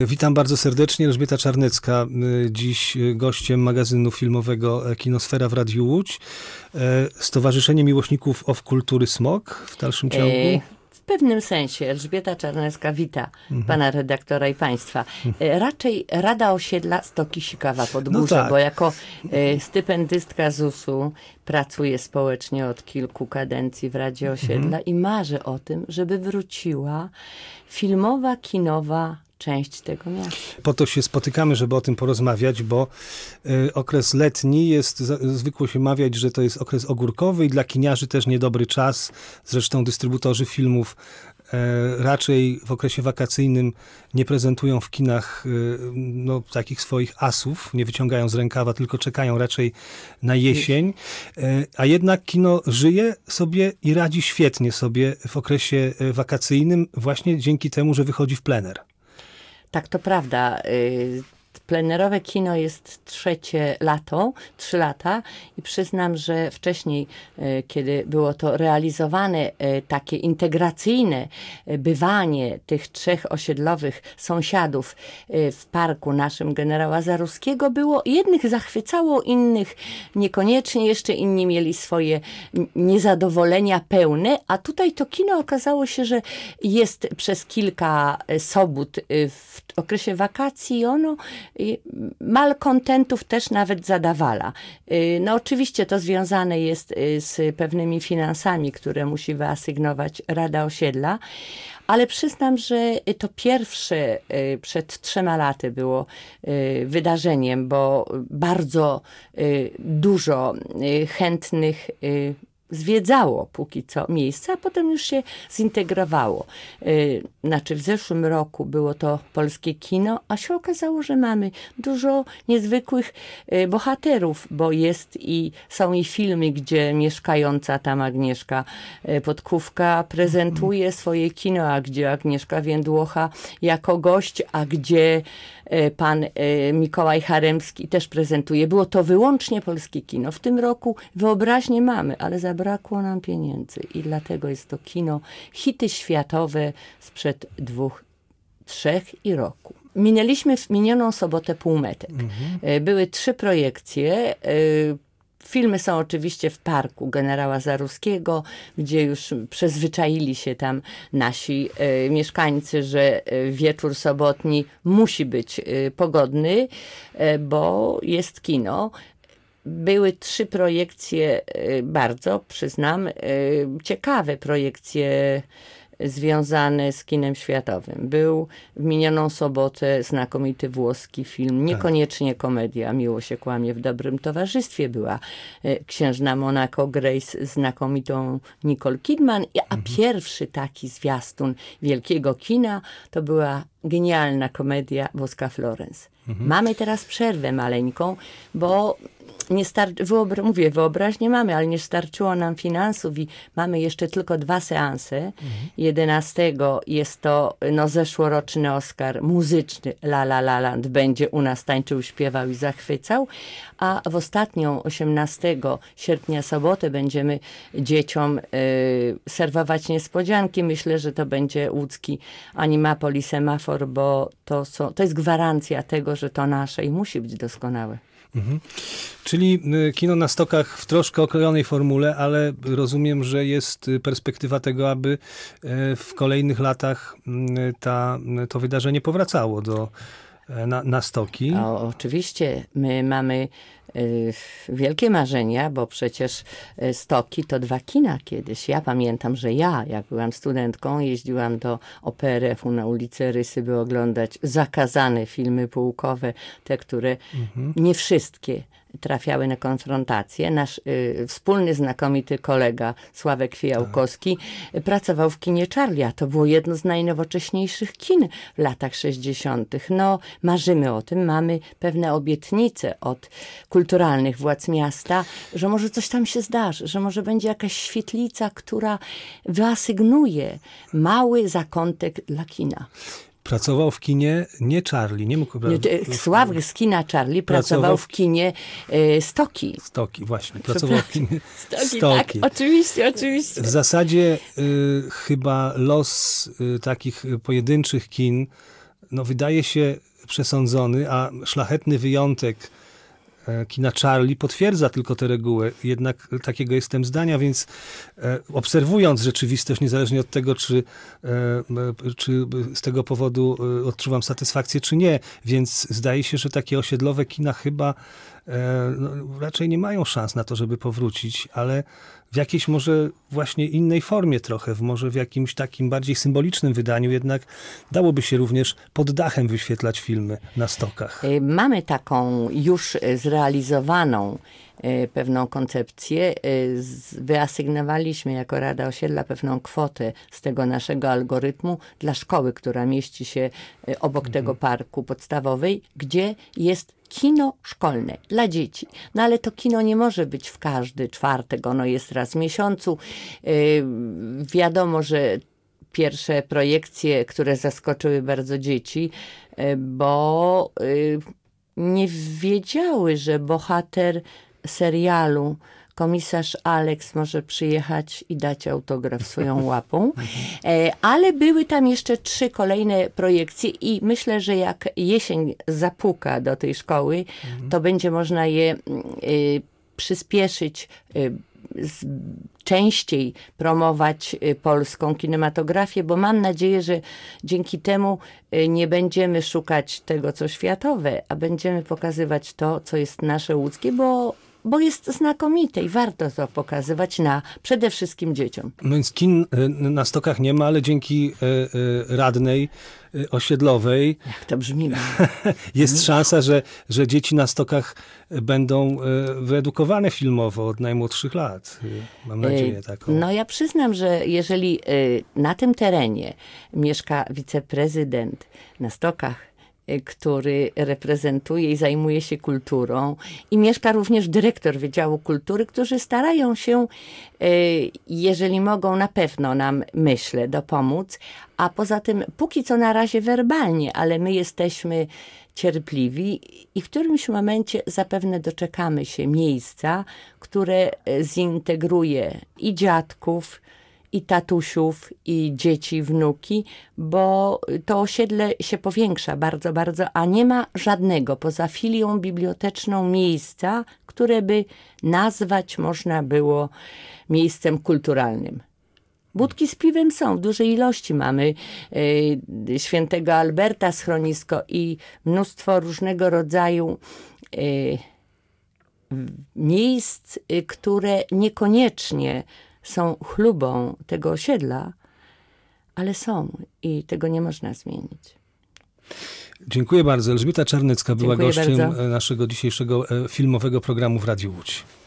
Witam bardzo serdecznie, Elżbieta Czarnecka, dziś gościem magazynu filmowego Kinosfera w Radiu Łódź. Stowarzyszenie Miłośników Kultury Smok w dalszym ciągu. W pewnym sensie Elżbieta Czarnecka wita pana redaktora i państwa. Raczej Rada Osiedla Stoki Sikawa Podgórze, tak. Bo jako stypendystka ZUS-u pracuję społecznie od kilku kadencji w Radzie Osiedla i marzę o tym, żeby wróciła filmowa, kinowa część tego miasta. Po to się spotykamy, żeby o tym porozmawiać, bo okres letni jest, zwykło się mawiać, że to jest okres ogórkowy i dla kiniarzy też niedobry czas. Zresztą dystrybutorzy filmów raczej w okresie wakacyjnym nie prezentują w kinach takich swoich asów, nie wyciągają z rękawa, tylko czekają raczej na jesień. A jednak kino żyje sobie i radzi świetnie sobie w okresie wakacyjnym właśnie dzięki temu, że wychodzi w plener. Tak, to prawda. Plenerowe kino jest 3 lata i przyznam, że wcześniej, kiedy było to realizowane, takie integracyjne bywanie tych 3 osiedlowych sąsiadów w parku naszym generała Zaruskiego było, jednych zachwycało, innych niekoniecznie, jeszcze inni mieli swoje niezadowolenia pełne, a tutaj to kino okazało się, że jest przez kilka sobót w okresie wakacji i ono malkontentów też nawet zadawala. No oczywiście to związane jest z pewnymi finansami, które musi wyasygnować Rada Osiedla, ale przyznam, że to pierwsze przed 3 laty było wydarzeniem, bo bardzo dużo chętnych zwiedzało póki co miejsca, a potem już się zintegrowało. Znaczy w zeszłym roku było to polskie kino, a się okazało, że mamy dużo niezwykłych bohaterów, bo są i filmy, gdzie mieszkająca tam Agnieszka Podkówka prezentuje swoje kino, a gdzie Agnieszka Więdłocha jako gość, a gdzie pan Mikołaj Charemski też prezentuje. Było to wyłącznie polskie kino. W tym roku wyobraźnię mamy, ale zabrakło nam pieniędzy i dlatego jest to kino hity światowe sprzed 2, 3 i roku. Minęliśmy w minioną sobotę półmetek. Były 3 projekcje. Filmy są oczywiście w parku generała Zaruskiego, gdzie już przyzwyczaili się tam nasi mieszkańcy, że wieczór sobotni musi być pogodny, bo jest kino. Były 3 projekcje, bardzo, przyznam, ciekawe projekcje związane z kinem światowym. Był w minioną sobotę znakomity włoski film, niekoniecznie komedia, Miło się kłamie w dobrym towarzystwie. Była księżna Monaco Grace z znakomitą Nicole Kidman, a pierwszy taki zwiastun wielkiego kina to była genialna komedia Włoska Florence. Mamy teraz przerwę maleńką, bo wyobraźnię mamy, ale nie starczyło nam finansów i mamy jeszcze tylko 2 seanse. 11 jest to zeszłoroczny Oscar muzyczny La La La Land będzie u nas tańczył, śpiewał i zachwycał, a w ostatnią 18 sierpnia sobotę będziemy dzieciom serwować niespodzianki. Myślę, że to będzie łódzki Animapol Semafor, bo to jest gwarancja tego, że to nasze i musi być doskonałe. Czyli kino na Stokach w troszkę okrojonej formule, ale rozumiem, że jest perspektywa tego, aby w kolejnych latach to wydarzenie powracało na Stoki. Oczywiście, my mamy wielkie marzenia, bo przecież Stoki to 2 kina kiedyś. Ja pamiętam, że jak byłam studentką, jeździłam do OPRF-u na ulicę Rysy, by oglądać zakazane filmy półkowe, te, które nie wszystkie trafiały na konfrontację. Nasz wspólny, znakomity kolega Sławek Fijałkowski pracował w kinie Charlie, a to było jedno z najnowocześniejszych kin w latach 60. Marzymy o tym, mamy pewne obietnice od kulturalnych władz miasta, że może coś tam się zdarzy, że może będzie jakaś świetlica, która wyasygnuje mały zakątek dla kina. Pracował w kinie nie Charlie, nie mógł... Sławek z kina Charlie pracował w kinie Stoki. Stoki, właśnie. Pracował w kinie Stoki. Tak, oczywiście. W zasadzie chyba los takich pojedynczych kin no, wydaje się przesądzony, a szlachetny wyjątek kina Charlie potwierdza tylko tę regułę. Jednak takiego jestem zdania, więc obserwując rzeczywistość, niezależnie od tego, czy z tego powodu odczuwam satysfakcję, czy nie, więc zdaje się, że takie osiedlowe kina chyba raczej nie mają szans na to, żeby powrócić, ale w jakiejś może właśnie innej formie trochę, może w jakimś takim bardziej symbolicznym wydaniu, jednak dałoby się również pod dachem wyświetlać filmy na stokach. Mamy taką już zrealizowaną pewną koncepcję. Wyasygnowaliśmy jako Rada Osiedla pewną kwotę z tego naszego algorytmu dla szkoły, która mieści się obok tego parku podstawowej, gdzie jest kino szkolne dla dzieci. No ale to kino nie może być w każdy czwartek, ono jest raz w miesiącu. Wiadomo, że pierwsze projekcje, które zaskoczyły bardzo dzieci, bo nie wiedziały, że bohater serialu komisarz Alex może przyjechać i dać autograf swoją łapą. Ale były tam jeszcze 3 kolejne projekcje i myślę, że jak jesień zapuka do tej szkoły, to będzie można je przyspieszyć, częściej promować polską kinematografię, bo mam nadzieję, że dzięki temu nie będziemy szukać tego, co światowe, a będziemy pokazywać to, co jest nasze łódzkie, bo jest znakomite i warto to pokazywać przede wszystkim dzieciom. No więc kin na stokach nie ma, ale dzięki radnej osiedlowej jak to brzmi? jest szansa, że dzieci na stokach będą wyedukowane filmowo od najmłodszych lat. Mam nadzieję taką. No ja przyznam, że jeżeli na tym terenie mieszka wiceprezydent na stokach, który reprezentuje i zajmuje się kulturą i mieszka również dyrektor Wydziału Kultury, którzy starają się, jeżeli mogą, na pewno nam, myślę, dopomóc, a poza tym póki co na razie werbalnie, ale my jesteśmy cierpliwi i w którymś momencie zapewne doczekamy się miejsca, które zintegruje i dziadków, i tatusiów, i dzieci, wnuki, bo to osiedle się powiększa bardzo, bardzo, a nie ma żadnego poza filią biblioteczną miejsca, które by nazwać można było miejscem kulturalnym. Budki z piwem są, w dużej ilości mamy Świętego Alberta schronisko i mnóstwo różnego rodzaju miejsc, które niekoniecznie są chlubą tego osiedla, ale są i tego nie można zmienić. Dziękuję bardzo. Elżbieta Czarnecka była Dziękuję gościem bardzo. naszego dzisiejszego filmowego programu w Radiu Łódź.